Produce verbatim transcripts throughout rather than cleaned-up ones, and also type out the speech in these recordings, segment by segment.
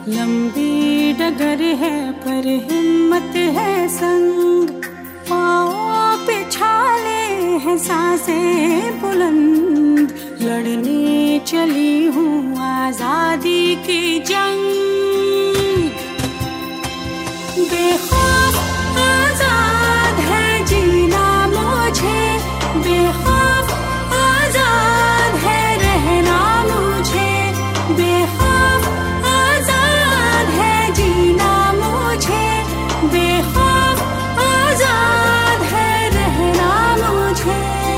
लंबी डगर है पर हिम्मत है संग, पाँव पे छाले हैं सांसें बुलंद, लड़ने चली हूँ आजादी की जंग। बेखौफ आजाद है जीना मुझे, बेखौफ आजाद है रहना मुझे, बेखौफ आजाद है जीना मुझे, बेखौफ आजाद है रहना मुझे।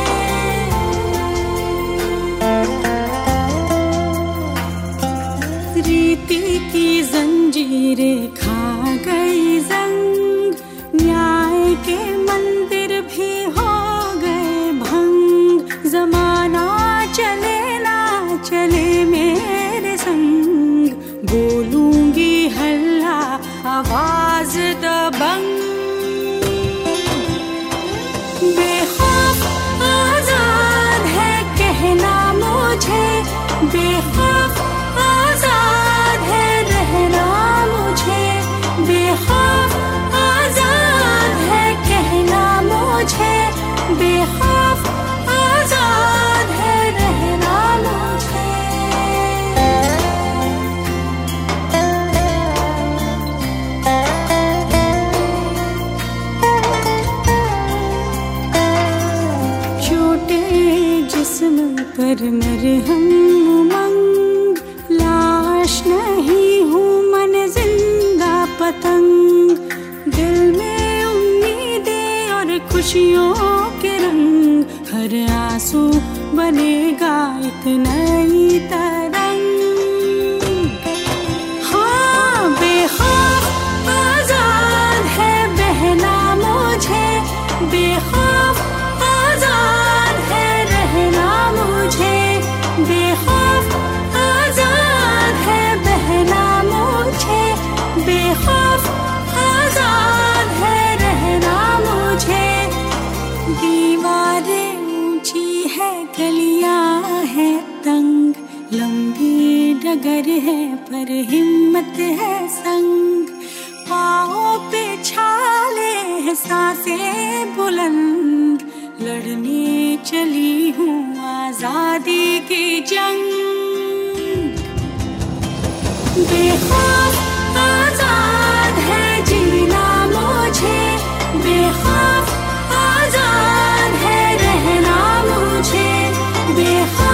रीति की जंजीरें खा गई जंग, न्याय के मंदिर भी हो गए भंग, जमाना चले ना चले मेरे संग, बोलूंगी हल्ला आवाज दबंग। बेखौफ आजाद है कहना मुझे, बेखौफ आजाद है रहना मुझे, बेखौफ आजाद है कहना मुझे, बेखौफ आजाद है रहना मुझे। छोटे जिस्म पर मरहम उमंग, लाश नहीं हूँ मन जिंदा पतंग, दिल में उम्मीदें और खुशियों के रंग, हर आंसू बनेगा एक नई तरंग। हाँ बेखौफ आजाद है बहना मुझे, बेखौफ आजाद है रहना मुझे, बेखौफ आजाद है बहना मुझे, बेखौफ आजाद है रहना मुझे। दीवारें ऊंची है गलियां है तंग, लंबी डगर है पर हिम्मत है संग, पाँव पे छाले हैं सांसें बुलंद, लड़ने चली हूँ आजादी की जंग। बेखौफ आजाद है जीना मुझे, बेखौफ आजाद है रहना मुझे, बेखौफ